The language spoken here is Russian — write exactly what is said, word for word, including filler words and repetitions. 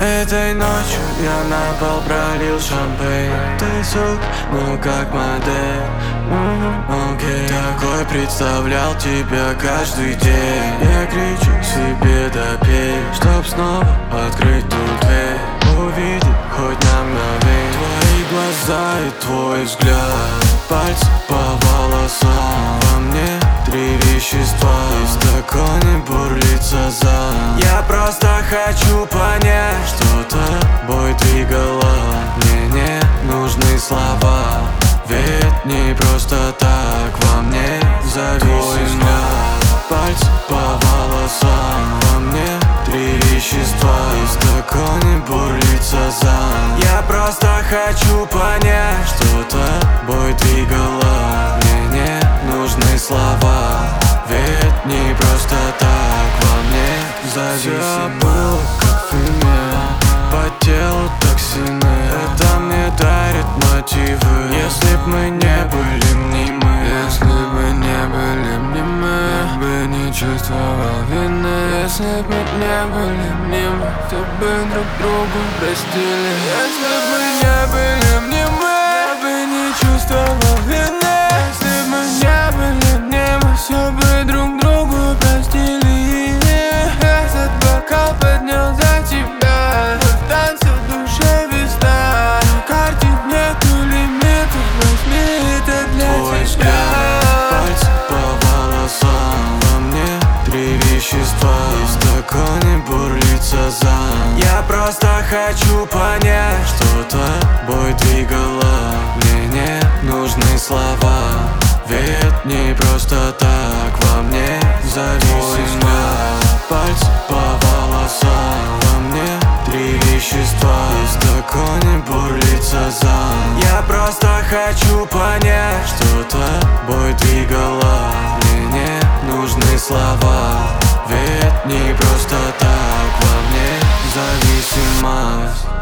Этой ночью я на пол пролил шампейн. Ты сук, ну как модель. mm, okay. Такой представлял тебя каждый день. Я кричу себе допей, чтоб снова открыть ту дверь. Увидеть хоть на мгновенье твои глаза и твой взгляд. Пальцы по волосам, во мне три вещества. И в стакане бурлится зан. Я просто хочу понять, что тобой двигало. Мне не нужны слова, ведь не просто так во мне зависимо. Пальцы по волосам, во мне три вещества. И в стакане бурлится зан. Я просто хочу понять, что тобой двигало. Мне не нужны слова, ведь не просто так во мне зависимо. Все было как в фильме, по телу токсины. Это мне дарит мотивы. Если б мы не были мнимы, если бы не были мнимы, я бы не чувствовал вины. Если б мы не были мнимы, то бы друг другу простили. Если б мы не были мнимы, я бы не чувствовал вины. Если б мы не были мнимы, все бы друг другу простили. Этот бокал поднял за тебя, в танце в душе весна. На карте нету лимитов, возьми это для твой тебя. Взгляд, пальцы по волосам, во мне три вещества. И в стакане бурлится зан. Я просто хочу понять, что тобой двигало. Мне не нужны слова, ведь не просто так во мне зависимо. Пальцы по волосам, во мне три вещества. И в стакане бурлится зан. Я просто хочу понять, что тобой двигало. Мне не нужны слова, ведь не просто так во мне зависимость.